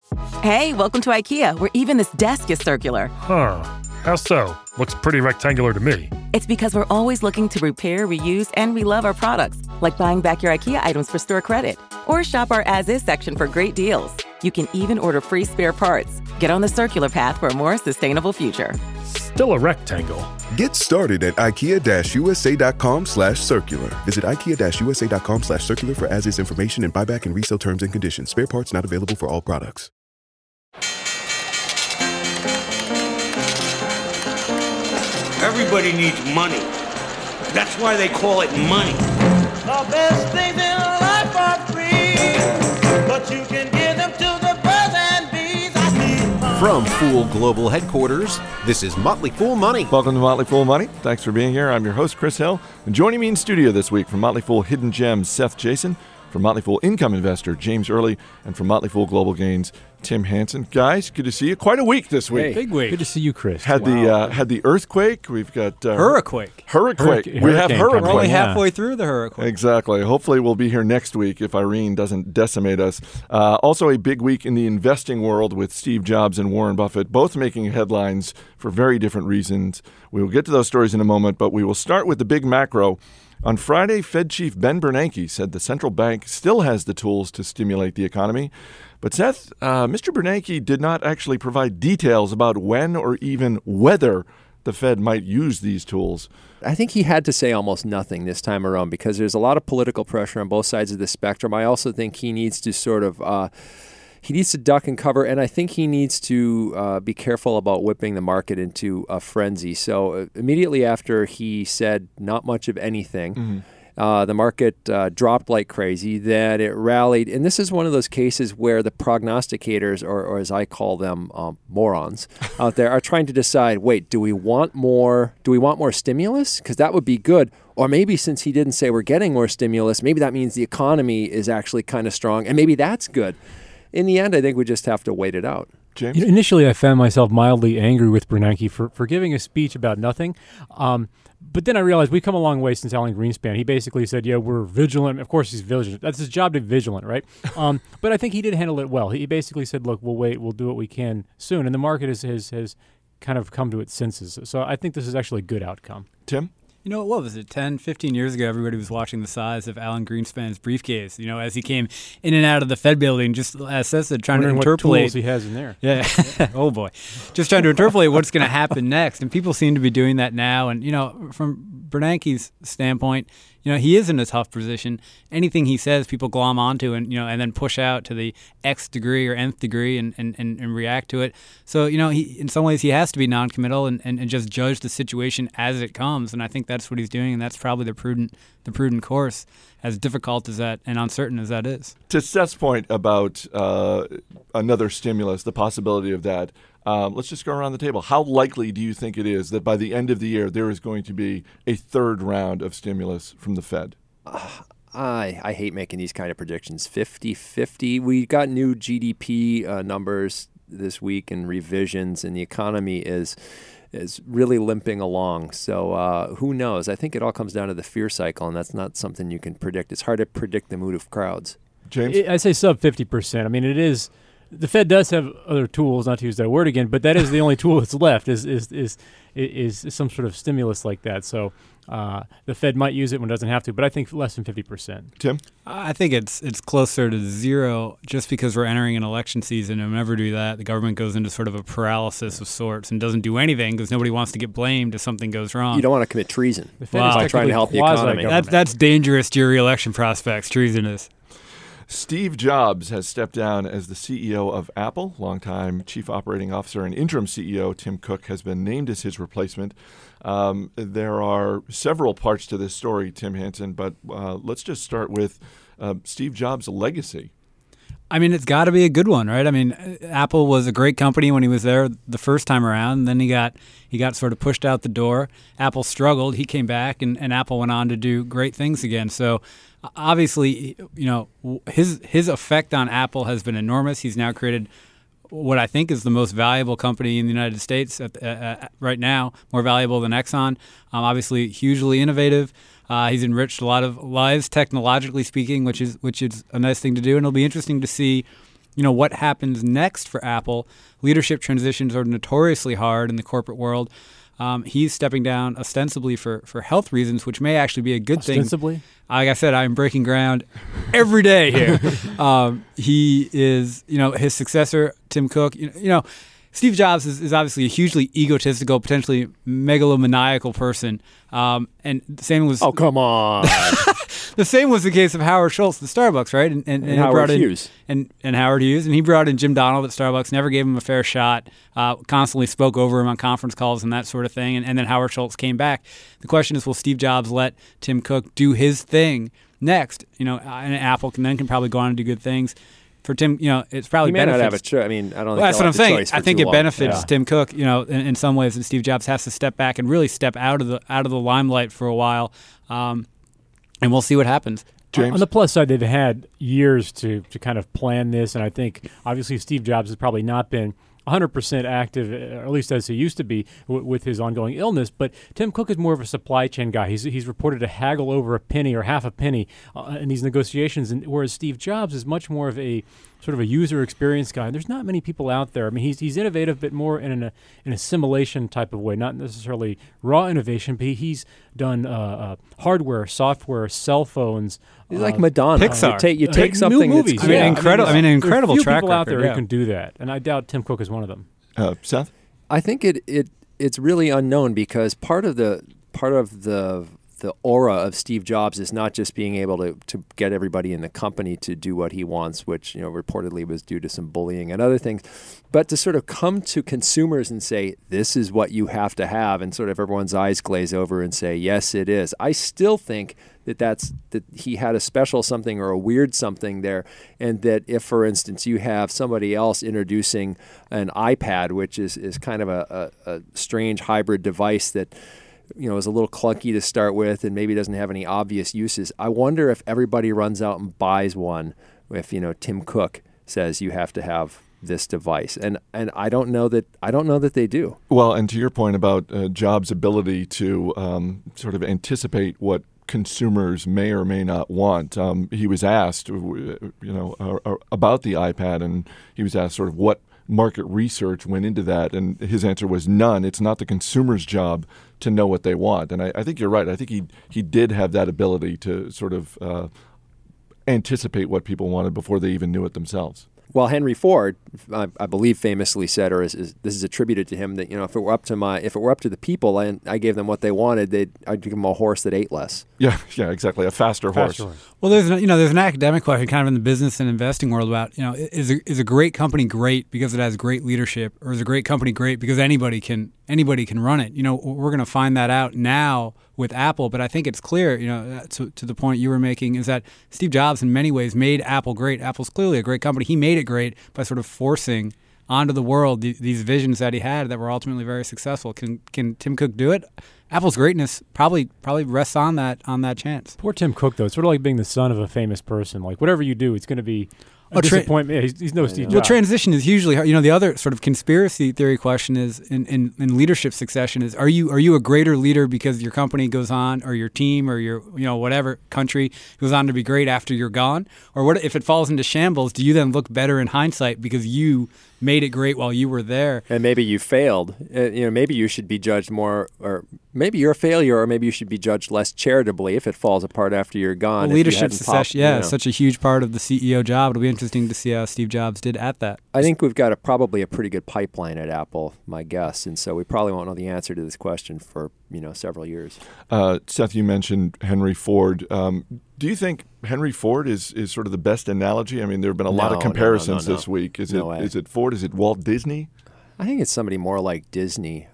Hey, welcome to IKEA, where even this desk is circular. Huh. How so? Looks pretty rectangular to me. It's because we're always looking to repair, reuse, and relove our products, like buying back your IKEA items for store credit. Or shop our as-is section for great deals. You can even order free spare parts. Get on the circular path for a more sustainable future. Still a rectangle. Get started at IKEA-USA.com/circular. Visit IKEA-USA.com/circular for as-is information and buyback and resale terms and conditions. Spare parts not available for all products. Everybody needs money. That's why they call it money. The best things in life are free, but you can give them to the birds and bees. I need money. From Fool Global Headquarters, this is Motley Fool Money. Welcome to Motley Fool Money. Thanks for being here. I'm your host, Chris Hill. And joining me in studio this week from Motley Fool Hidden Gems, Seth Jason. From Motley Fool Income Investor, James Early. And from Motley Fool Global Gains, Tim Hansen. Guys, good to see you. Quite a week this week. Hey, big week. Good to see you, Chris. Had the earthquake. We've got Hurricane. We have hurricane. We're only halfway through the hurricane. Exactly. Hopefully we'll be here next week if Irene doesn't decimate us. Also a big week in the investing world with Steve Jobs and Warren Buffett, both making headlines for very different reasons. We will get to those stories in a moment, but we will start with the big macro. On Friday, Fed Chief Ben Bernanke said the central bank still has the tools to stimulate the economy. But Seth, Mr. Bernanke did not actually provide details about when or even whether the Fed might use these tools. I think he had to say almost nothing this time around because there's a lot of political pressure on both sides of the spectrum. I also think he needs to he needs to duck and cover, and I think he needs to be careful about whipping the market into a frenzy. So immediately after he said not much of anything, the market dropped like crazy. Then it rallied, and this is one of those cases where the prognosticators, or as I call them, morons out there, are trying to decide: wait, do we want more? Do we want more stimulus? Because that would be good. Or maybe since he didn't say we're getting more stimulus, maybe that means the economy is actually kind of strong, and maybe that's good. In the end, I think we just have to wait it out. James? Initially, I found myself mildly angry with Bernanke for giving a speech about nothing. But then I realized we've come a long way since Alan Greenspan. He basically said, yeah, we're vigilant. Of course he's vigilant. That's his job to be vigilant, right? But I think he did handle it well. He basically said, look, we'll wait. We'll do what we can soon. And the market has kind of come to its senses. So I think this is actually a good outcome. Tim? You know, what was it, 10, 15 years ago, everybody was watching the size of Alan Greenspan's briefcase, as he came in and out of the Fed building, just as Seth said, trying to interpolate. What tools he has in there. Yeah. Oh, boy. Just trying to interpolate what's going to happen next. And people seem to be doing that now. And, from Bernanke's standpoint, he is in a tough position. Anything he says, people glom onto and then push out to the X degree or nth degree and react to it. So, he in some ways he has to be noncommittal and just judge the situation as it comes. And I think that's what he's doing, and that's probably the prudent course, as difficult as that and uncertain as that is. To Seth's point about another stimulus, the possibility of that, let's just go around the table. How likely do you think it is that by the end of the year there is going to be a third round of stimulus from the Fed? I hate making these kind of predictions. 50-50. We got new GDP numbers this week and revisions, and the economy is really limping along. So who knows? I think it all comes down to the fear cycle, and that's not something you can predict. It's hard to predict the mood of crowds. James? I say sub 50%. I mean, it is. The Fed does have other tools, not to use that word again, but that is the only tool that's left is some sort of stimulus like that. So the Fed might use it when it doesn't have to, but I think less than 50%. Tim? I think it's closer to zero just because we're entering an election season, and whenever we do that, the government goes into sort of a paralysis of sorts and doesn't do anything because nobody wants to get blamed if something goes wrong. You don't want to commit treason by trying to help the economy. That's dangerous to your re-election prospects, treasonous. Steve Jobs has stepped down as the CEO of Apple. Longtime Chief Operating Officer and interim CEO Tim Cook has been named as his replacement. There are several parts to this story, Tim Hansen, but let's just start with Steve Jobs' legacy. I mean, it's got to be a good one, right? I mean, Apple was a great company when he was there the first time around. And then he got sort of pushed out the door. Apple struggled. He came back, and Apple went on to do great things again. So obviously, his effect on Apple has been enormous. He's now created what I think is the most valuable company in the United States right now, more valuable than Exxon. Obviously, hugely innovative. He's enriched a lot of lives, technologically speaking, which is a nice thing to do. And it'll be interesting to see what happens next for Apple. Leadership transitions are notoriously hard in the corporate world. He's stepping down ostensibly for health reasons, which may actually be a good thing. Ostensibly? Like I said, I'm breaking ground every day here. He is, his successor, Tim Cook. Steve Jobs is obviously a hugely egotistical, potentially megalomaniacal person. And the same was... Oh, come on. The same was the case of Howard Schultz at Starbucks, right? And Howard Hughes. And Howard Hughes. And he brought in Jim Donald at Starbucks, never gave him a fair shot, constantly spoke over him on conference calls and that sort of thing. And then Howard Schultz came back. The question is, will Steve Jobs let Tim Cook do his thing next? And Apple can probably go on and do good things. For Tim, it's probably he may benefits. not have a choice. I mean, I don't think that's what I'm saying. I think it long. benefits Tim Cook, in some ways, that Steve Jobs has to step back and really step out of the limelight for a while, and we'll see what happens. James? On the plus side, they've had years to kind of plan this, and I think obviously Steve Jobs has probably not been 100% active, or at least as he used to be, with his ongoing illness. But Tim Cook is more of a supply chain guy. He's reported to haggle over a penny or half a penny in these negotiations, and whereas Steve Jobs is much more of a sort of a user experience guy. There's not many people out there. I mean, he's innovative, but more in an assimilation type of way, not necessarily raw innovation. But he's done hardware, software, cell phones. He's like Madonna. Pixar. You take something new movies. that's incredible. An incredible There's a few track people out record, there who can do that, and I doubt Tim Cook is one of them. Seth? I think it's really unknown because part of the aura of Steve Jobs is not just being able to get everybody in the company to do what he wants, which reportedly was due to some bullying and other things, but to sort of come to consumers and say, this is what you have to have, and sort of everyone's eyes glaze over and say, yes, it is. I still think that he had a special something or a weird something there, and that if, for instance, you have somebody else introducing an iPad, which is kind of a strange hybrid device that is a little clunky to start with and maybe doesn't have any obvious uses. I wonder if everybody runs out and buys one if Tim Cook says you have to have this device, and I don't know that they do. Well, and to your point about Jobs' ability to sort of anticipate what consumers may or may not want, he was asked, about the iPad, and he was asked sort of what market research went into that, and his answer was none. It's not the consumer's job to know what they want, and I think you're right. I think he did have that ability to sort of anticipate what people wanted before they even knew it themselves. Well, Henry Ford, I believe, famously said, or this is attributed to him, that if it were up to the people and I gave them what they wanted, I'd give them a horse that ate less. Yeah, exactly, a faster horse. Well, there's an academic question kind of in the business and investing world about is a great company great because it has great leadership, or is a great company great because anybody can run it? We're going to find that out now with Apple, but I think it's clear, to the point you were making, is that Steve Jobs in many ways made Apple great. Apple's clearly a great company. He made it great by sort of forcing onto the world these visions that he had that were ultimately very successful. Can Tim Cook do it? Apple's greatness probably rests on that chance. Poor Tim Cook, though. It's sort of like being the son of a famous person. Like, whatever you do, it's going to be a disappointment. Yeah, he's no Steve Jobs. Well, transition is usually hard. The other sort of conspiracy theory question is in leadership succession is, are you a greater leader because your company goes on, or your team, or your whatever country goes on to be great after you're gone? Or what if it falls into shambles? Do you then look better in hindsight because you made it great while you were there? And maybe you failed. Maybe you should be judged more, or maybe you're a failure, or maybe you should be judged less charitably if it falls apart after you're gone. Well, leadership succession, such a huge part of the CEO job. It'll be interesting to see how Steve Jobs did at that. I think we've got probably a pretty good pipeline at Apple, my guess, and so we probably won't know the answer to this question for several years. Seth, you mentioned Henry Ford. Do you think Henry Ford is sort of the best analogy? I mean, there have been a lot of comparisons this week. Is it Ford? Is it Walt Disney? I think it's somebody more like Disney.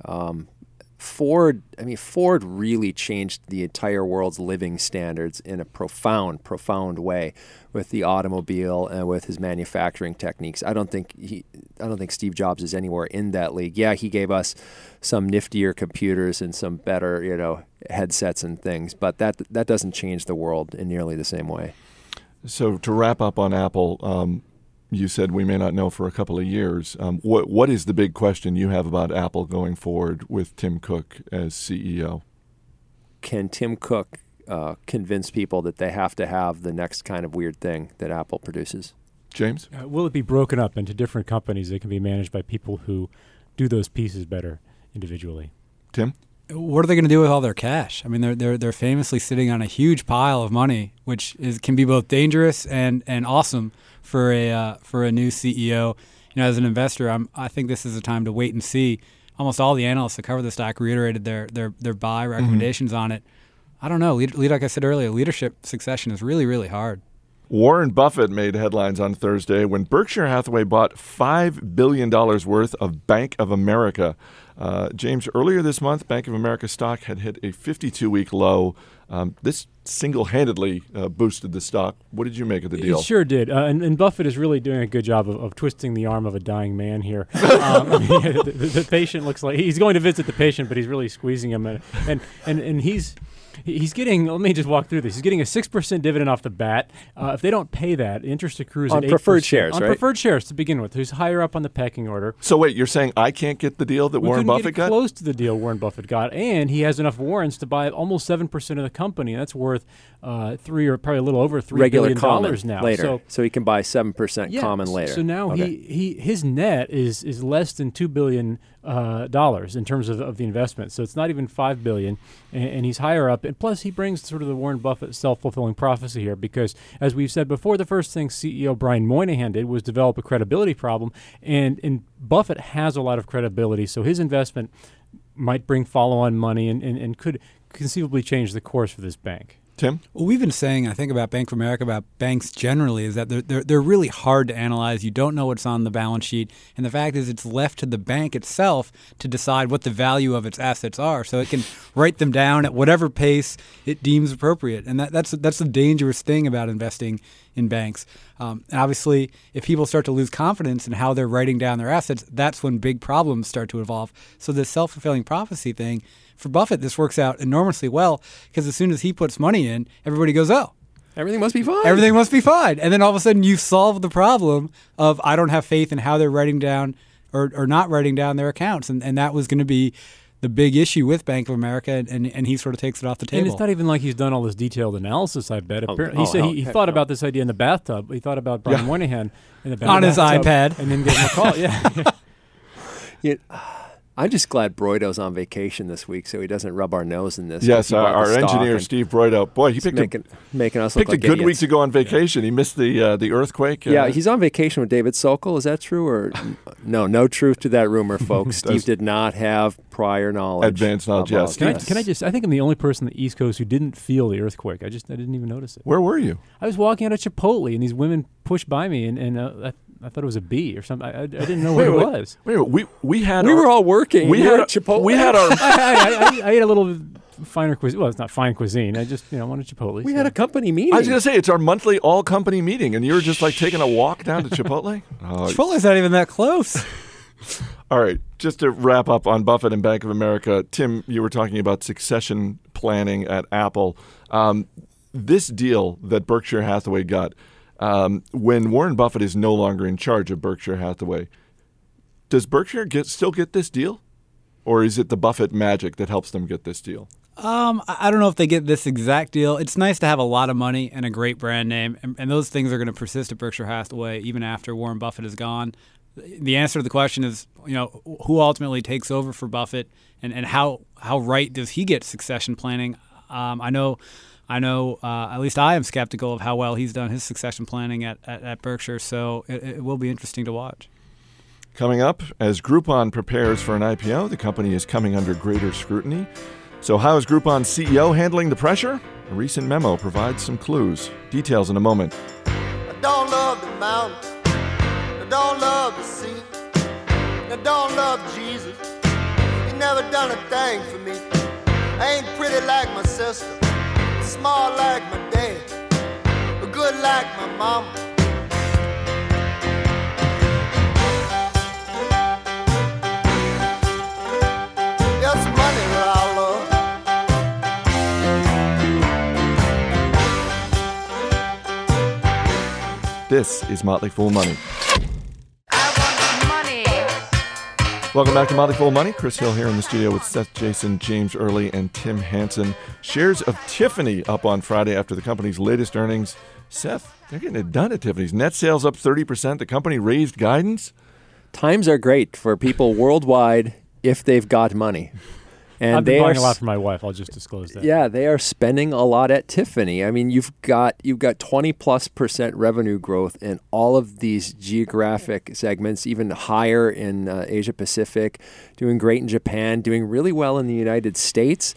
Ford really changed the entire world's living standards in a profound way with the automobile and with his manufacturing techniques. I don't think Steve Jobs is anywhere in that league. Yeah, he gave us some niftier computers and some better, headsets and things, but that doesn't change the world in nearly the same way. So to wrap up on Apple, you said we may not know for a couple of years. What is the big question you have about Apple going forward with Tim Cook as CEO? Can Tim Cook convince people that they have to have the next kind of weird thing that Apple produces? James? Will it be broken up into different companies that can be managed by people who do those pieces better individually? Tim? What are they going to do with all their cash? I mean, they're famously sitting on a huge pile of money, which can be both dangerous and awesome for a new CEO. As an investor, I think this is a time to wait and see. Almost all the analysts that cover the stock reiterated their buy recommendations on it. I don't know. Like I said earlier, leadership succession is really, really hard. Warren Buffett made headlines on Thursday when Berkshire Hathaway bought $5 billion worth of Bank of America. James, earlier this month, Bank of America stock had hit a 52-week low. This single-handedly boosted the stock. What did you make of the deal? It sure did. And Buffett is really doing a good job of twisting the arm of a dying man here. The patient looks like he's going to visit the patient, but he's really squeezing him. And he's getting, let me just walk through this. He's getting a 6% dividend off the bat. If they don't pay that, interest accrues on at 8%. Preferred shares, right? On preferred shares to begin with, who's higher up on the pecking order. So wait, you're saying I can't get the deal that Warren Buffett got? Close to the deal Warren Buffett got, and he has enough warrants to buy almost 7% of the company. That's worth $3 or probably a little over $3 regular billion now. Later. So he can buy 7% common later. So now his net is less than $2 billion in terms of the investment. So it's not even $5 billion, and he's higher up. And plus, he brings sort of the Warren Buffett self-fulfilling prophecy here, because as we've said before, the first thing CEO Brian Moynihan did was develop a credibility problem, and Buffett has a lot of credibility. So his investment might bring follow-on money and could conceivably change the course for this bank. Tim? What we've been saying, I think, about Bank of America, about banks generally, is that they're really hard to analyze. You don't know what's on the balance sheet. And the fact is it's left to the bank itself to decide what the value of its assets are. So it can write them down at whatever pace it deems appropriate. And that's the dangerous thing about investing in banks. And obviously, if people start to lose confidence in how they're writing down their assets, that's when big problems start to evolve. So the self-fulfilling prophecy thing, for Buffett, this works out enormously well, because as soon as he puts money in, everybody goes, oh, everything must be fine. Everything must be fine. And then all of a sudden you solve the problem of I don't have faith in how they're writing down or not writing down their accounts. And that was going to be the big issue with Bank of America, and he sort of takes it off the table. And it's not even like he's done all this detailed analysis, I bet. He said he thought about this idea in the bathtub. He thought about Brian Moynihan in the bathtub. On his iPad. And then gave him a call. Yeah. I'm just glad Broido's on vacation this week, so he doesn't rub our nose in this. Yes, our engineer, Steve Broido. Boy, he picked a good week to go on vacation. He missed the earthquake. Yeah, he's on vacation with David Sokol. Is that true? Or no truth to that rumor, folks. Steve did not have prior knowledge. Advanced knowledge, yes. Can I think I'm the only person on the East Coast who didn't feel the earthquake. I didn't even notice it. Where were you? I was walking out of Chipotle, and these women pushed by me, and I thought it was a bee or something. I didn't know what it was. Wait, we were all working. We had Chipotle. We had our. I ate a little finer cuisine. Well, it's not fine cuisine. I just wanted Chipotle. We had a company meeting. I was going to say it's our monthly all company meeting, and you were just like taking a walk down to Chipotle. Chipotle's not even that close. All right, just to wrap up on Buffett and Bank of America, Tim, you were talking about succession planning at Apple. This deal that Berkshire Hathaway got. When Warren Buffett is no longer in charge of Berkshire Hathaway, does Berkshire still get this deal? Or is it the Buffett magic that helps them get this deal? I don't know if they get this exact deal. It's nice to have a lot of money and a great brand name, and those things are going to persist at Berkshire Hathaway even after Warren Buffett is gone. The answer to the question is, who ultimately takes over for Buffett, and how right does he get succession planning? I know, at least I am skeptical of how well he's done his succession planning at Berkshire, so it will be interesting to watch. Coming up, as Groupon prepares for an IPO, the company is coming under greater scrutiny. So how is Groupon's CEO handling the pressure? A recent memo provides some clues. Details in a moment. I don't love the mountain. I don't love the sea. I don't love Jesus. He never done a thing for me. I ain't pretty like my sister. Small like my dad, but good like my mama. There's money that I love. This is Motley Fool Money. Welcome back to Motley Fool Money. Chris Hill here in the studio with Seth Jason, James Early, and Tim Hansen. Shares of Tiffany up on Friday after the company's latest earnings. Seth, they're getting it done at Tiffany's. Net sales up 30%. The company raised guidance. Times are great for people worldwide if they've got money. And I've been buying a lot for my wife. I'll just disclose that. Yeah, they are spending a lot at Tiffany. I mean, you've got 20+% revenue growth in all of these geographic segments, even higher in Asia Pacific, doing great in Japan, doing really well in the United States.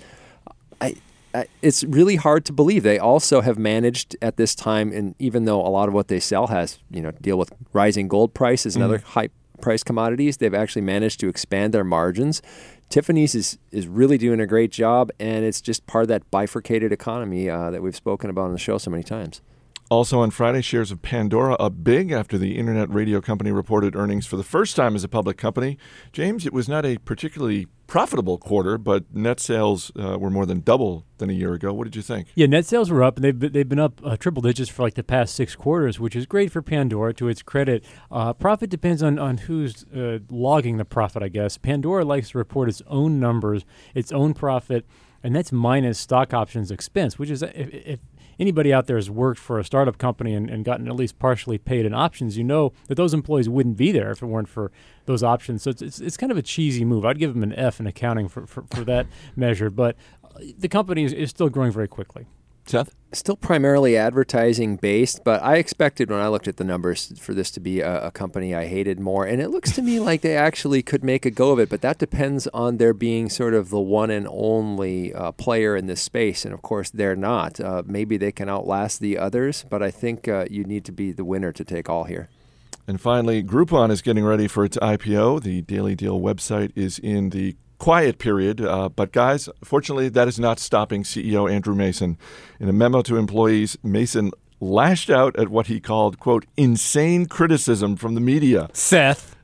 It's really hard to believe. They also have managed at this time, and even though a lot of what they sell has, deal with rising gold prices and other high price commodities, they've actually managed to expand their margins. Tiffany's is really doing a great job, and it's just part of that bifurcated economy that we've spoken about on the show so many times. Also on Friday, shares of Pandora up big after the internet radio company reported earnings for the first time as a public company. James, it was not a particularly profitable quarter, but net sales were more than double than a year ago. What did you think? Yeah, net sales were up, and they've been up triple digits for like the past 6 quarters, which is great for Pandora, to its credit. Profit depends on who's logging the profit, I guess. Pandora likes to report its own numbers, its own profit, and that's minus stock options expense, which is if anybody out there has worked for a startup company and gotten at least partially paid in options, you know that those employees wouldn't be there if it weren't for those options. So it's kind of a cheesy move. I'd give them an F in accounting for that measure, but the company is still growing very quickly. Seth? Still primarily advertising based, but I expected when I looked at the numbers for this to be a company I hated more. And it looks to me like they actually could make a go of it, but that depends on their being sort of the one and only player in this space. And of course, they're not. Maybe they can outlast the others, but I think you need to be the winner to take all here. And finally, Groupon is getting ready for its IPO. The Daily Deal website is in the quiet period, but guys, fortunately, that is not stopping CEO Andrew Mason. In a memo to employees, Mason lashed out at what he called, quote, insane criticism from the media. Seth.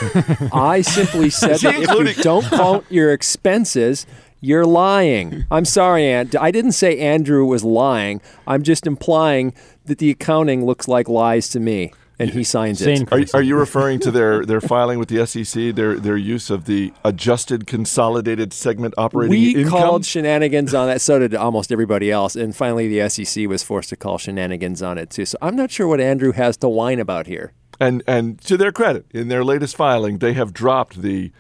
I simply said that if you don't count your expenses, you're lying. I'm sorry, I didn't say Andrew was lying. I'm just implying that the accounting looks like lies to me. And he signs it. Are you referring to their filing with the SEC, their use of the adjusted consolidated segment operating income? We called shenanigans on that. So did almost everybody else. And finally, the SEC was forced to call shenanigans on it, too. So I'm not sure what Andrew has to whine about here. And to their credit, in their latest filing, they have dropped the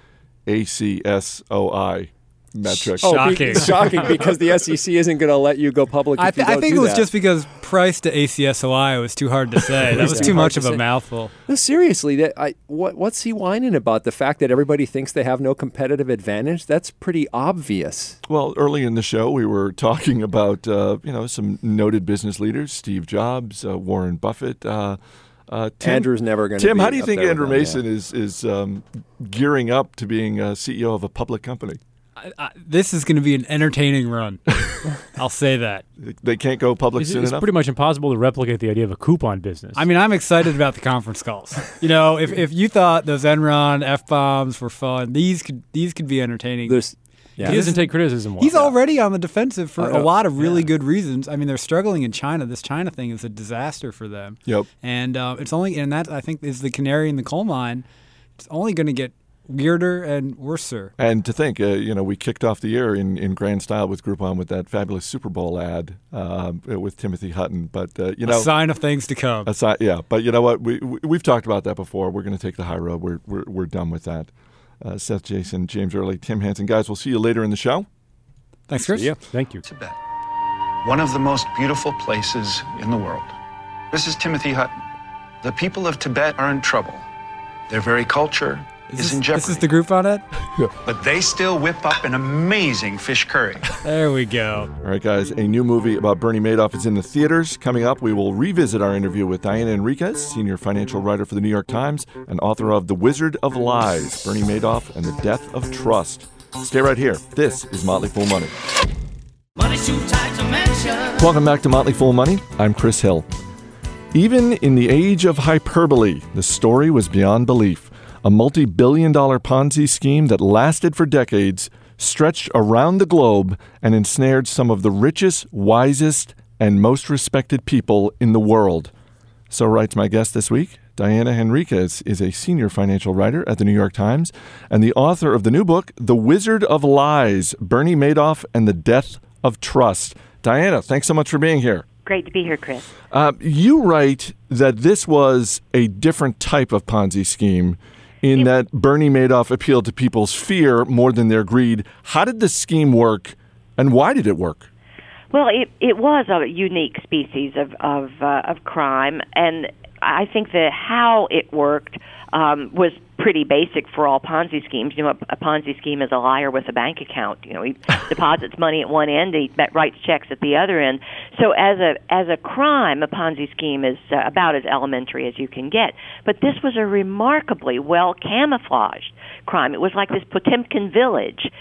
ACSOI metric. Shocking, because the SEC isn't going to let you go public if you don't I think do it was that. just because price to ACSOI was too hard to say. That was too much of a mouthful. No, seriously, what's he whining about? The fact that everybody thinks they have no competitive advantage? That's pretty obvious. Well, early in the show, we were talking about some noted business leaders, Steve Jobs, Warren Buffett. Andrew's never going to be Tim, how do you think Andrew Mason yeah. is gearing up to being CEO of a public company? This is going to be an entertaining run. I'll say that. They can't go public soon enough? It's pretty much impossible to replicate the idea of a coupon business. I mean, I'm excited about the conference calls. If you thought those Enron F-bombs were fun, these could be entertaining. He doesn't take criticism well. He's already on the defensive for a lot of really good reasons. I mean, they're struggling in China. This China thing is a disaster for them. Yep. And that I think is the canary in the coal mine. It's only going to get weirder and worser. And to think, we kicked off the year in grand style with Groupon with that fabulous Super Bowl ad with Timothy Hutton. But a sign of things to come. But you know what? We've talked about that before. We're going to take the high road. We're done with that. Seth Jason, James Early, Tim Hansen. Guys, we'll see you later in the show. Thanks, Chris. Yeah, thank you. Tibet, one of the most beautiful places in the world. This is Timothy Hutton. The people of Tibet are in trouble. Their very culture is in jeopardy. This is the Groupon ad? But they still whip up an amazing fish curry. There we go. All right, guys, a new movie about Bernie Madoff is in the theaters. Coming up, we will revisit our interview with Diana Enriquez, senior financial writer for the New York Times and author of The Wizard of Lies, Bernie Madoff and the Death of Trust. Stay right here. This is Motley Fool Money. Welcome back to Motley Fool Money. I'm Chris Hill. Even in the age of hyperbole, the story was beyond belief. A multi-billion-dollar Ponzi scheme that lasted for decades, stretched around the globe, and ensnared some of the richest, wisest, and most respected people in the world. So writes my guest this week. Diana Enriquez is a senior financial writer at the New York Times and the author of the new book, The Wizard of Lies, Bernie Madoff and the Death of Trust. Diana, thanks so much for being here. Great to be here, Chris. You write that this was a different type of Ponzi scheme in that Bernie Madoff appealed to people's fear more than their greed. How did the scheme work, and why did it work? Well, it was a unique species of crime, and I think that how it worked was pretty basic for all Ponzi schemes. You know, a Ponzi scheme is a liar with a bank account. You know, he deposits money at one end, he writes checks at the other end. So as a crime, a Ponzi scheme is about as elementary as you can get. But this was a remarkably well camouflaged crime. It was like this Potemkin village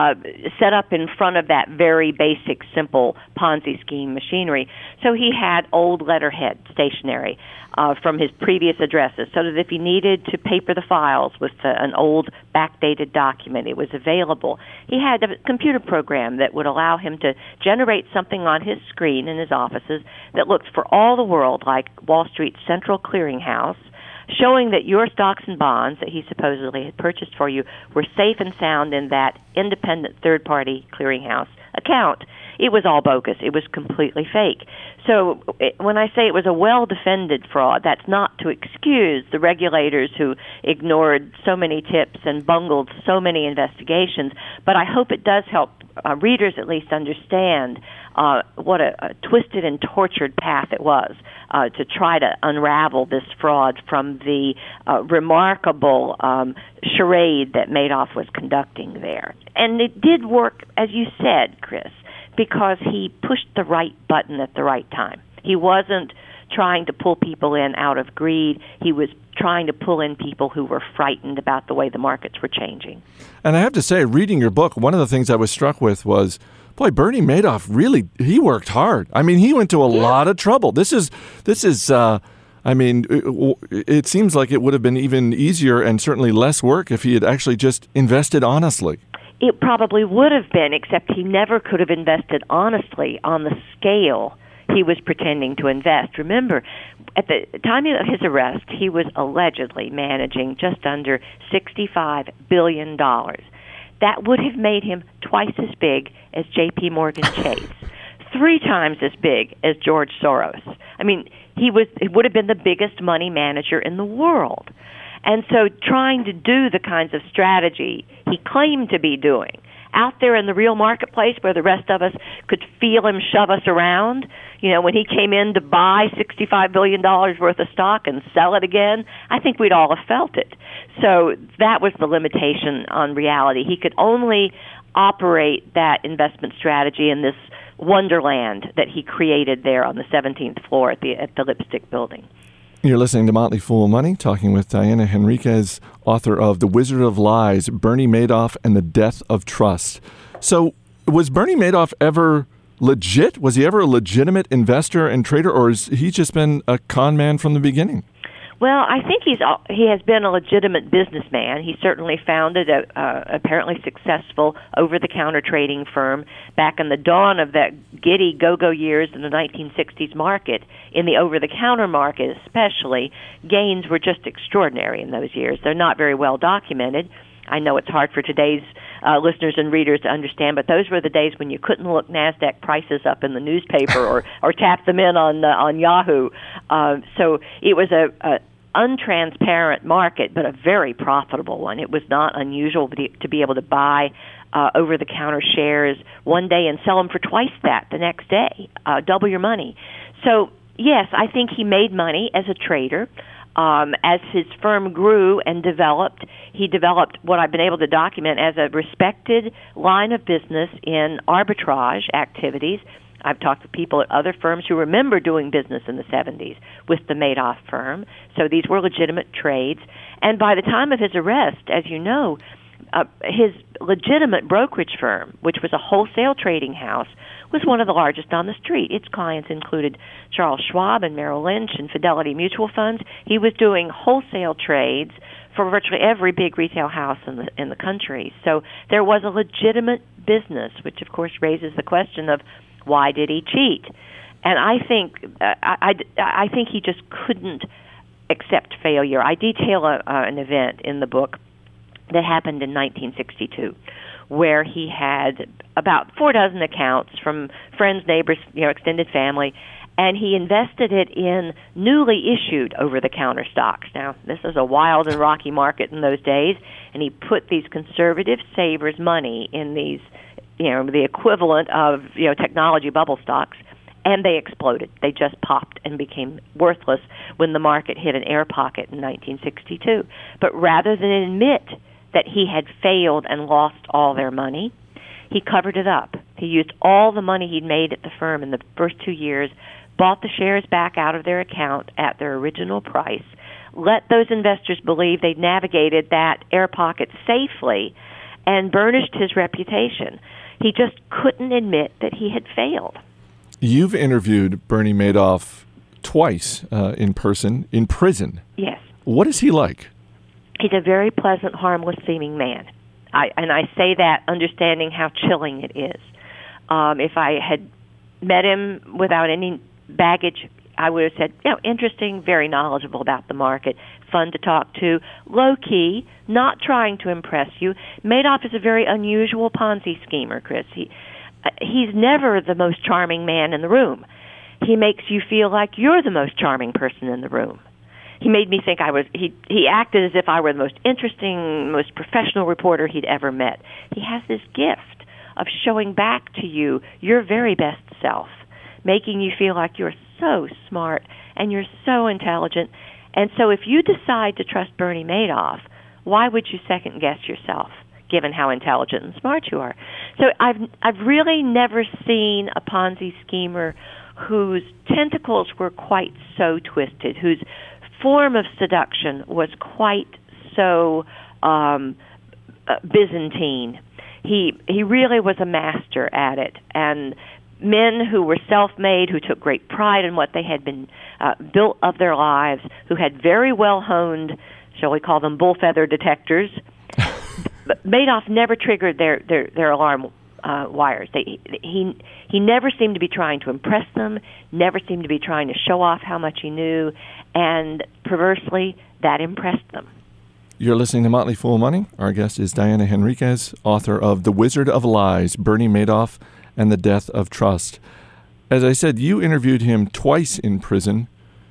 set up in front of that very basic, simple Ponzi scheme machinery. So he had old letterhead stationery from his previous addresses, so that if he needed to paper the files with an old backdated document, it was available. He had a computer program that would allow him to generate something on his screen in his offices that looked for all the world like Wall Street's Central Clearinghouse, showing that your stocks and bonds that he supposedly had purchased for you were safe and sound in that independent third-party clearinghouse account. It was all bogus. It was completely fake. So when I say it was a well-defended fraud, that's not to excuse the regulators who ignored so many tips and bungled so many investigations, but I hope it does help readers at least understand what a twisted and tortured path it was to try to unravel this fraud from the remarkable charade that Madoff was conducting there. And it did work, as you said, Chris, because he pushed the right button at the right time. He wasn't trying to pull people in out of greed. He was trying to pull in people who were frightened about the way the markets were changing. And I have to say, reading your book, one of the things I was struck with was, boy, Bernie Madoff really, he worked hard. I mean, he went to a lot of trouble. This is I mean, it seems like it would have been even easier and certainly less work if he had actually just invested honestly. It probably would have been, except he never could have invested honestly on the scale he was pretending to invest. Remember, at the time of his arrest, he was allegedly managing just under $65 billion. That would have made him twice as big as J.P. Morgan Chase, 3 times as big as George Soros. I mean, he would have been the biggest money manager in the world. And so trying to do the kinds of strategy he claimed to be doing out there in the real marketplace where the rest of us could feel him shove us around, you know, when he came in to buy $65 billion worth of stock and sell it again, I think we'd all have felt it. So that was the limitation on reality. He could only operate that investment strategy in this wonderland that he created there on the 17th floor at the Lipstick Building. You're listening to Motley Fool Money, talking with Diana Henriquez, author of The Wizard of Lies, Bernie Madoff and the Death of Trust. So was Bernie Madoff ever legit? Was he ever a legitimate investor and trader, or has he just been a con man from the beginning? Well, I think he has been a legitimate businessman. He certainly founded a apparently successful over-the-counter trading firm back in the dawn of that giddy go-go years in the 1960s market. In the over-the-counter market especially, gains were just extraordinary in those years. They're not very well documented. I know it's hard for today's listeners and readers to understand, but those were the days when you couldn't look NASDAQ prices up in the newspaper or tap them in on Yahoo. So it was a untransparent market, but a very profitable one. It was not unusual to be able to buy over-the-counter shares one day and sell them for twice that the next day, double your money. So, yes, I think he made money as a trader. As his firm grew and developed, he developed what I've been able to document as a respected line of business in arbitrage activities. I've talked to people at other firms who remember doing business in the 70s with the Madoff firm. So these were legitimate trades. And by the time of his arrest, as you know, his legitimate brokerage firm, which was a wholesale trading house, was one of the largest on the street. Its clients included Charles Schwab and Merrill Lynch and Fidelity Mutual Funds. He was doing wholesale trades for virtually every big retail house in the country. So there was a legitimate business, which of course raises the question of why did he cheat? And I think he just couldn't accept failure. I detail an event in the book that happened in 1962, where he had about 4 dozen accounts from friends, neighbors, extended family, and he invested it in newly issued over-the-counter stocks. Now, this is a wild and rocky market in those days, and he put these conservative savers' money in these, the equivalent of, technology bubble stocks, and they exploded. They just popped and became worthless when the market hit an air pocket in 1962. But rather than admit that he had failed and lost all their money, he covered it up. He used all the money he'd made at the firm in the first 2 years, bought the shares back out of their account at their original price, let those investors believe they'd navigated that air pocket safely, and burnished his reputation. He just couldn't admit that he had failed. You've interviewed Bernie Madoff twice in person, in prison. Yes. What is he like? He's a very pleasant, harmless-seeming man. I say that understanding how chilling it is. If I had met him without any baggage, I would have said, interesting, very knowledgeable about the market, fun to talk to, low-key, not trying to impress you. Madoff is a very unusual Ponzi schemer, Chris. He's never the most charming man in the room. He makes you feel like you're the most charming person in the room. He made me think he acted as if I were the most interesting, most professional reporter he'd ever met. He has this gift of showing back to you your very best self, making you feel like you're so smart and you're so intelligent. And so if you decide to trust Bernie Madoff, why would you second-guess yourself, given how intelligent and smart you are? So I've really never seen a Ponzi schemer whose tentacles were quite so twisted, whose form of seduction was quite so Byzantine. He really was a master at it, and men who were self-made, who took great pride in what they had been built of their lives, who had very well-honed, shall we call them bull-feather detectors. But Madoff never triggered their alarm wires. He never seemed to be trying to impress them, never seemed to be trying to show off how much he knew, and perversely, that impressed them. You're listening to Motley Fool Money. Our guest is Diana Henriquez, author of The Wizard of Lies, Bernie Madoff and the Death of Trust. As I said, you interviewed him twice in prison.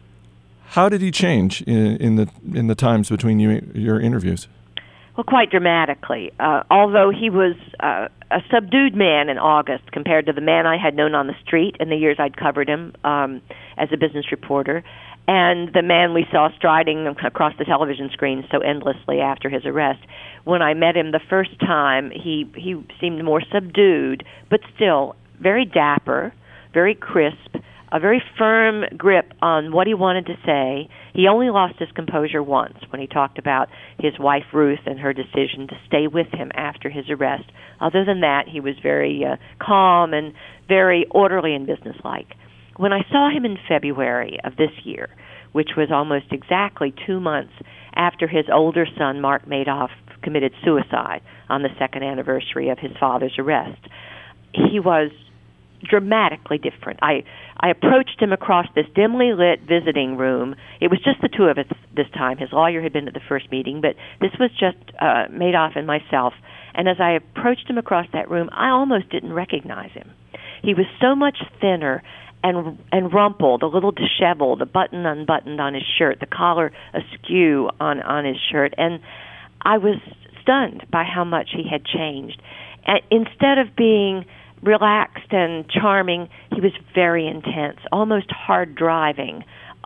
How did he change in the times between your interviews? Well, quite dramatically. Although he was a subdued man in August compared to the man I had known on the street in the years I'd covered him as a business reporter, and the man we saw striding across the television screen so endlessly after his arrest. When I met him the first time, he seemed more subdued, but still very dapper, very crisp, a very firm grip on what he wanted to say. He only lost his composure once when he talked about his wife Ruth and her decision to stay with him after his arrest. Other than that, he was very calm and very orderly and businesslike. When I saw him in February of this year, which was almost exactly 2 months after his older son, Mark Madoff, committed suicide on the second anniversary of his father's arrest, he was dramatically different. I approached him across this dimly lit visiting room. It was just the two of us this time. His lawyer had been at the first meeting, but this was just Madoff and myself. And as I approached him across that room, I almost didn't recognize him. He was so much thinner and rumpled, a little disheveled, a button unbuttoned on his shirt, the collar askew on his shirt. And I was stunned by how much he had changed. And instead of being relaxed and charming, he was very intense, almost hard driving,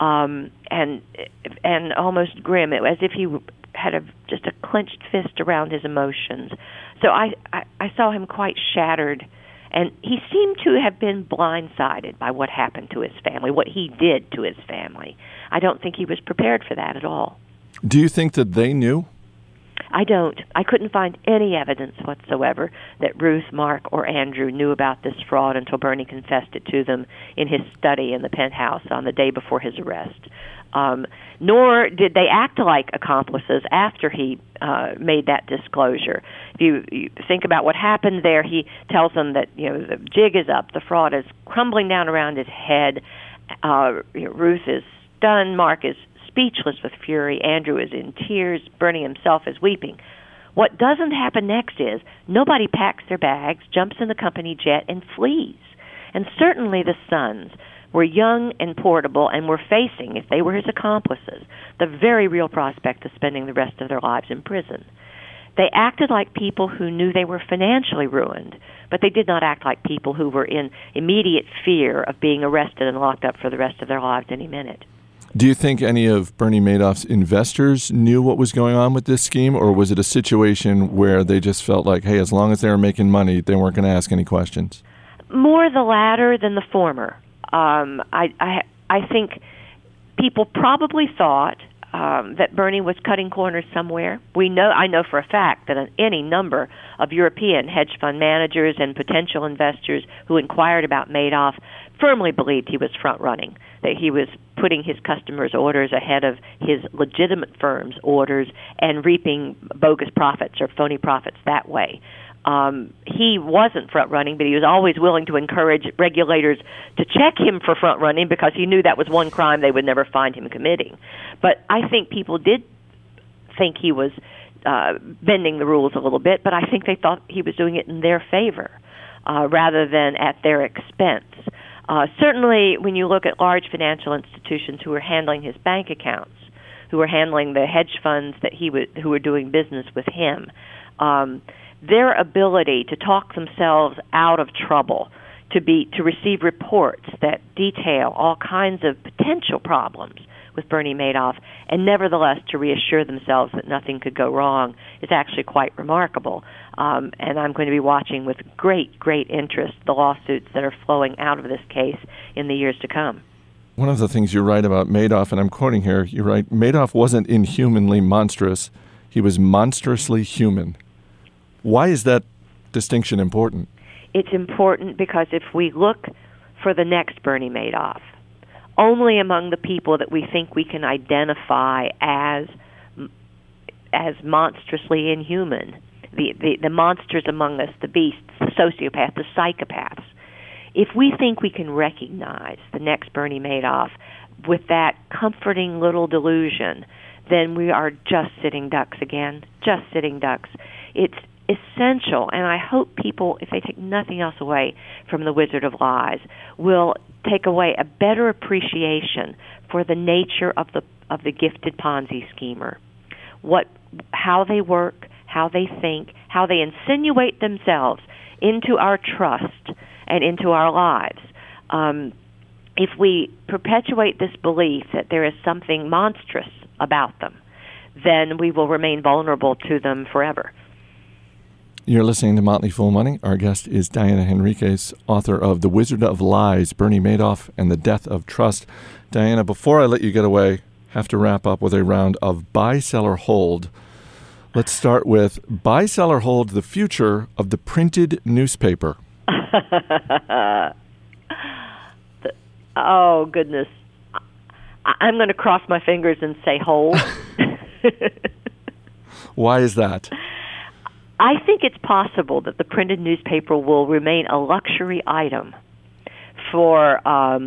and almost grim, as if he had just a clenched fist around his emotions. So I saw him quite shattered, and he seemed to have been blindsided by what happened to his family, what he did to his family. I don't think he was prepared for that at all. Do you think that they knew? I don't. I couldn't find any evidence whatsoever that Ruth, Mark, or Andrew knew about this fraud until Bernie confessed it to them in his study in the penthouse on the day before his arrest. Nor did they act like accomplices after he made that disclosure. If you think about what happened there, he tells them that the jig is up, the fraud is crumbling down around his head. Ruth is stunned, Mark is speechless with fury, Andrew is in tears, Bernie himself is weeping. What doesn't happen next is nobody packs their bags, jumps in the company jet, and flees. And certainly the sons, were young and portable and were facing, if they were his accomplices, the very real prospect of spending the rest of their lives in prison. They acted like people who knew they were financially ruined, but they did not act like people who were in immediate fear of being arrested and locked up for the rest of their lives any minute. Do you think any of Bernie Madoff's investors knew what was going on with this scheme, or was it a situation where they just felt like, hey, as long as they were making money, they weren't going to ask any questions? More the latter than the former. I think people probably thought that Bernie was cutting corners somewhere. I know for a fact that any number of European hedge fund managers and potential investors who inquired about Madoff firmly believed he was front-running, that he was putting his customers' orders ahead of his legitimate firm's orders and reaping bogus profits or phony profits that way. He wasn't front-running, but he was always willing to encourage regulators to check him for front-running because he knew that was one crime they would never find him committing. But I think people did think he was bending the rules a little bit, but I think they thought he was doing it in their favor rather than at their expense. Certainly, when you look at large financial institutions who were handling his bank accounts, who were handling the hedge funds that who were doing business with him, their ability to talk themselves out of trouble, to receive reports that detail all kinds of potential problems with Bernie Madoff, and nevertheless to reassure themselves that nothing could go wrong, is actually quite remarkable. And I'm going to be watching with great, great interest the lawsuits that are flowing out of this case in the years to come. One of the things you write about Madoff, and I'm quoting here, you write, Madoff wasn't inhumanly monstrous, he was monstrously human. Why is that distinction important? It's important because if we look for the next Bernie Madoff, only among the people that we think we can identify as monstrously inhuman, the monsters among us, the beasts, the sociopaths, the psychopaths, if we think we can recognize the next Bernie Madoff with that comforting little delusion, then we are just sitting ducks again, just sitting ducks. It's essential, and I hope people, if they take nothing else away from The Wizard of Lies, will take away a better appreciation for the nature of the gifted Ponzi schemer, how they work, how they think, how they insinuate themselves into our trust and into our lives. If we perpetuate this belief that there is something monstrous about them, then we will remain vulnerable to them forever. You're listening to Motley Fool Money. Our guest is Diana Henriques, author of The Wizard of Lies, Bernie Madoff, and the Death of Trust. Diana, before I let you get away, have to wrap up with a round of buy, sell, or hold. Let's start with buy, sell, or hold the future of the printed newspaper. Oh, goodness. I'm going to cross my fingers and say hold. Why is that? I think it's possible that the printed newspaper will remain a luxury item for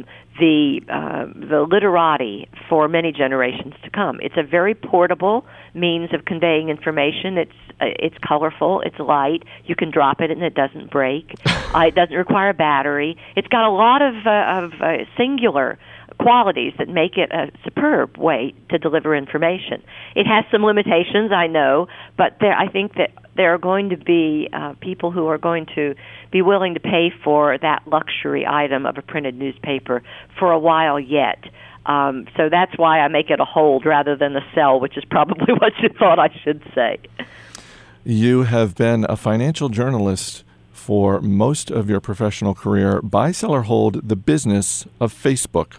the literati for many generations to come. It's a very portable means of conveying information. It's colorful, it's light. You can drop it and it doesn't break. It doesn't require a battery. It's got a lot of singular qualities that make it a superb way to deliver information. It has some limitations, I know, but I think that there are going to be people who are going to be willing to pay for that luxury item of a printed newspaper for a while yet. So that's why I make it a hold rather than a sell, which is probably what you thought I should say. You have been a financial journalist for most of your professional career. Buy, sell, or hold the business of Facebook?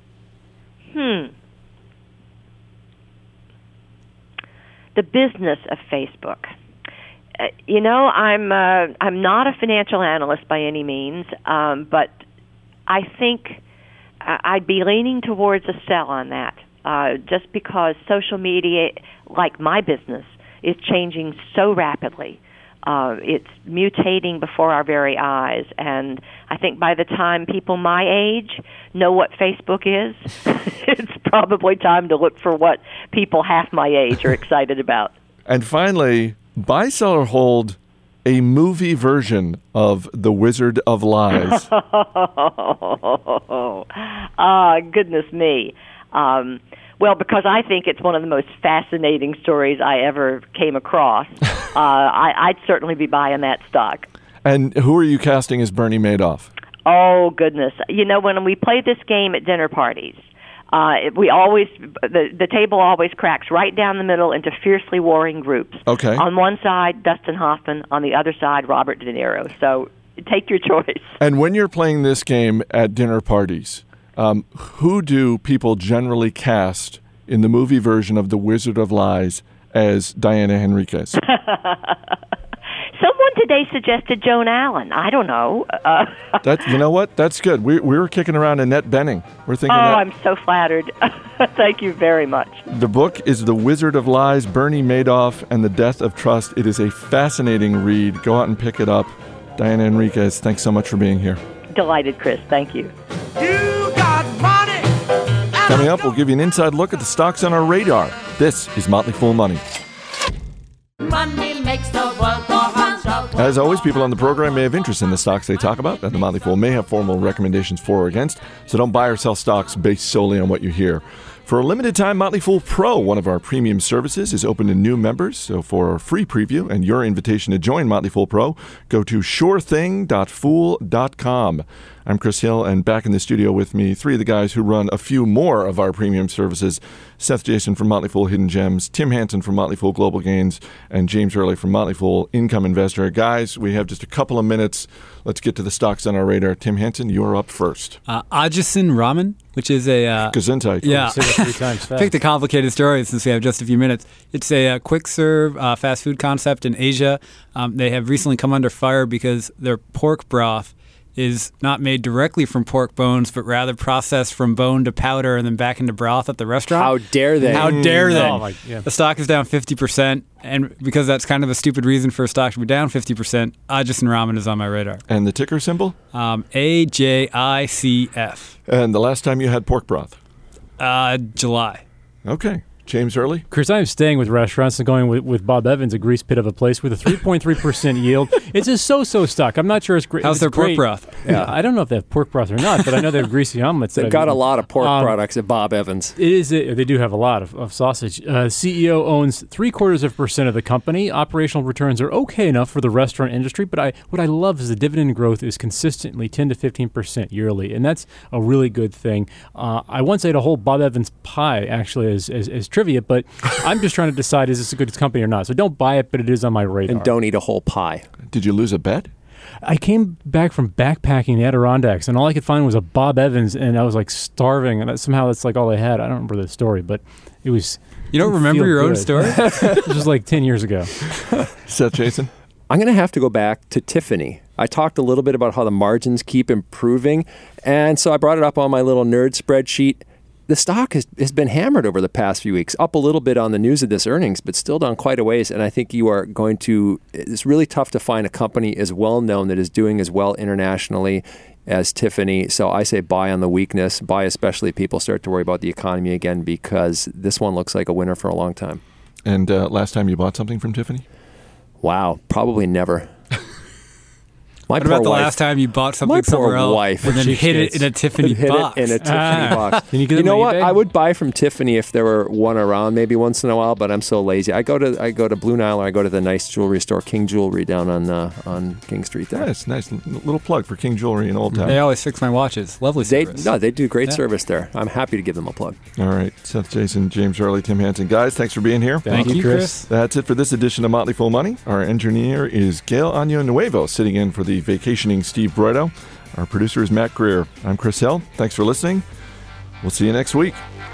The business of Facebook. I'm not a financial analyst by any means, but I think I'd be leaning towards a sell on that, just because social media, like my business, is changing so rapidly. It's mutating before our very eyes, and I think by the time people my age know what Facebook is, it's probably time to look for what people half my age are excited about. And finally, buy, sell, or hold a movie version of The Wizard of Lies? Goodness me. Well, because I think it's one of the most fascinating stories I ever came across, I'd certainly be buying that stock. And who are you casting as Bernie Madoff? Oh, goodness. You know, when we play this game at dinner parties, the table always cracks right down the middle into fiercely warring groups. Okay. On one side, Dustin Hoffman. On the other side, Robert De Niro. So take your choice. And when you're playing this game at dinner parties, who do people generally cast in the movie version of The Wizard of Lies as Diana Henriquez? Someone today suggested Joan Allen. I don't know. You know what? That's good. We were kicking around Annette Bening. We're thinking that. I'm so flattered. Thank you very much. The book is The Wizard of Lies, Bernie Madoff, and the Death of Trust. It is a fascinating read. Go out and pick it up. Diana Henriquez, thanks so much for being here. Delighted, Chris. Thank you. Coming up, we'll give you an inside look at the stocks on our radar. This is Motley Fool Money. Money makes the world go round. As always, people on the program may have interest in the stocks they talk about, and the Motley Fool may have formal recommendations for or against, so don't buy or sell stocks based solely on what you hear. For a limited time, Motley Fool Pro, one of our premium services, is open to new members. So for a free preview and your invitation to join Motley Fool Pro, go to surething.fool.com. I'm Chris Hill, and back in the studio with me, three of the guys who run a few more of our premium services: Seth Jason from Motley Fool Hidden Gems, Tim Hansen from Motley Fool Global Gains, and James Early from Motley Fool Income Investor. Guys, we have just a couple of minutes. Let's get to the stocks on our radar. Tim Hansen, you're up first. Ajisen Ramen, which is a... Gesundheit. Yeah. Say it 3 times fast. Picked a complicated story since we have just a few minutes. It's a quick-serve fast food concept in Asia. They have recently come under fire because their pork broth is not made directly from pork bones, but rather processed from bone to powder and then back into broth at the restaurant. How dare they? How dare they? Oh, yeah. The stock is down 50%, and because that's kind of a stupid reason for a stock to be down 50%, Ajisen Ramen is on my radar. And the ticker symbol? AJICF. And the last time you had pork broth? July. Okay. James Early? Chris, I'm staying with restaurants and going with Bob Evans, a grease pit of a place with a 3.3% yield. It's a so-so stock. I'm not sure it's great. How's their pork broth? Yeah, I don't know if they have pork broth or not, but I know they have greasy omelets. They've got a lot of pork products at Bob Evans. They do have a lot of sausage. CEO owns 0.75% of the company. Operational returns are okay enough for the restaurant industry, but what I love is the dividend growth is consistently 10 to 15% yearly, and that's a really good thing. I once ate a whole Bob Evans pie, actually, as trivia, but I'm just trying to decide, is this a good company or not? So don't buy it, but it is on my radar. And don't eat a whole pie. Did you lose a bet? I came back from backpacking the Adirondacks, and all I could find was a Bob Evans, and I was like starving, and somehow that's like all I had. I don't remember the story, but it was... You don't remember your own story? It was like 10 years ago. Seth Jason? I'm going to have to go back to Tiffany. I talked a little bit about how the margins keep improving, and so I brought it up on my little nerd spreadsheet. The stock has been hammered over the past few weeks, up a little bit on the news of this earnings, but still down quite a ways. And I think it's really tough to find a company as well known that is doing as well internationally as Tiffany. So I say buy on the weakness, buy especially if people start to worry about the economy again, because this one looks like a winner for a long time. And last time you bought something from Tiffany? Wow, probably never. What about the last time you bought something somewhere else and then hid it in a Tiffany box? Hit it in a Tiffany box. Can you know what? I would buy from Tiffany if there were one around maybe once in a while, but I'm so lazy. I go to Blue Nile, or I go to the nice jewelry store, King Jewelry, down on King Street there. Nice little plug for King Jewelry in Old Town. They always fix my watches. Lovely service. They do great service there. I'm happy to give them a plug. All right. Seth Jason, James Early, Tim Hansen. Guys, thanks for being here. Thank you, Chris. That's it for this edition of Motley Fool Money. Our engineer is Gail Año Nuevo, sitting in for the vacationing Steve Broido. Our producer is Matt Greer. I'm Chris Hill. Thanks for listening. We'll see you next week.